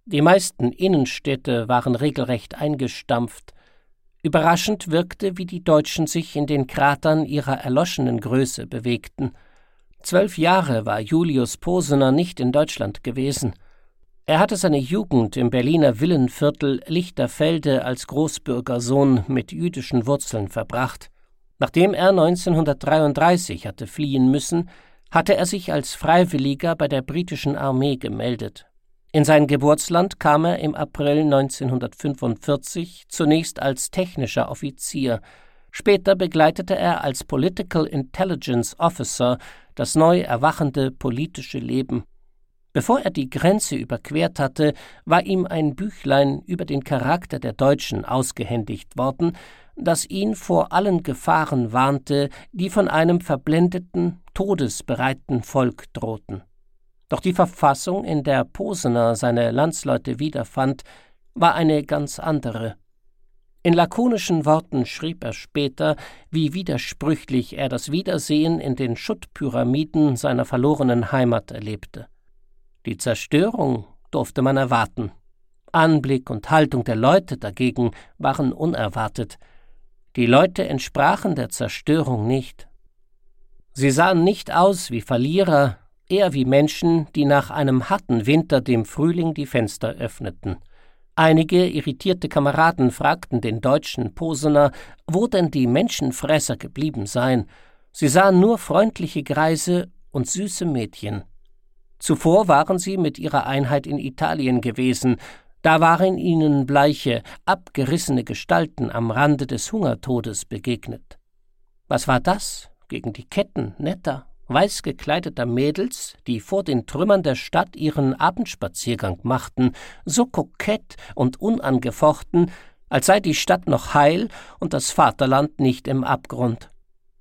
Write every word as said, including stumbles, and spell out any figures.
Die meisten Innenstädte waren regelrecht eingestampft. Überraschend wirkte, wie die Deutschen sich in den Kratern ihrer erloschenen Größe bewegten. Zwölf Jahre war Julius Posener nicht in Deutschland gewesen. Er hatte seine Jugend im Berliner Villenviertel Lichterfelde als Großbürgersohn mit jüdischen Wurzeln verbracht. Nachdem er neunzehnhundertdreiunddreißig hatte fliehen müssen, hatte er sich als Freiwilliger bei der britischen Armee gemeldet. In sein Geburtsland kam er im April neunzehnhundertfünfundvierzig zunächst als technischer Offizier. Später begleitete er als Political Intelligence Officer das neu erwachende politische Leben. Bevor er die Grenze überquert hatte, war ihm ein Büchlein über den Charakter der Deutschen ausgehändigt worden, das ihn vor allen Gefahren warnte, die von einem verblendeten, todesbereiten Volk drohten. Doch die Verfassung, in der Posener seine Landsleute wiederfand, war eine ganz andere. In lakonischen Worten schrieb er später, wie widersprüchlich er das Wiedersehen in den Schuttpyramiden seiner verlorenen Heimat erlebte. Die Zerstörung durfte man erwarten. Anblick und Haltung der Leute dagegen waren unerwartet. Die Leute entsprachen der Zerstörung nicht. Sie sahen nicht aus wie Verlierer, eher wie Menschen, die nach einem harten Winter dem Frühling die Fenster öffneten. Einige irritierte Kameraden fragten den deutschen Posener, wo denn die Menschenfresser geblieben seien. Sie sahen nur freundliche Greise und süße Mädchen. Zuvor waren sie mit ihrer Einheit in Italien gewesen. Da waren ihnen bleiche, abgerissene Gestalten am Rande des Hungertodes begegnet. Was war das gegen die Ketten netter, weiß gekleideter Mädels, die vor den Trümmern der Stadt ihren Abendspaziergang machten, so kokett und unangefochten, als sei die Stadt noch heil und das Vaterland nicht im Abgrund.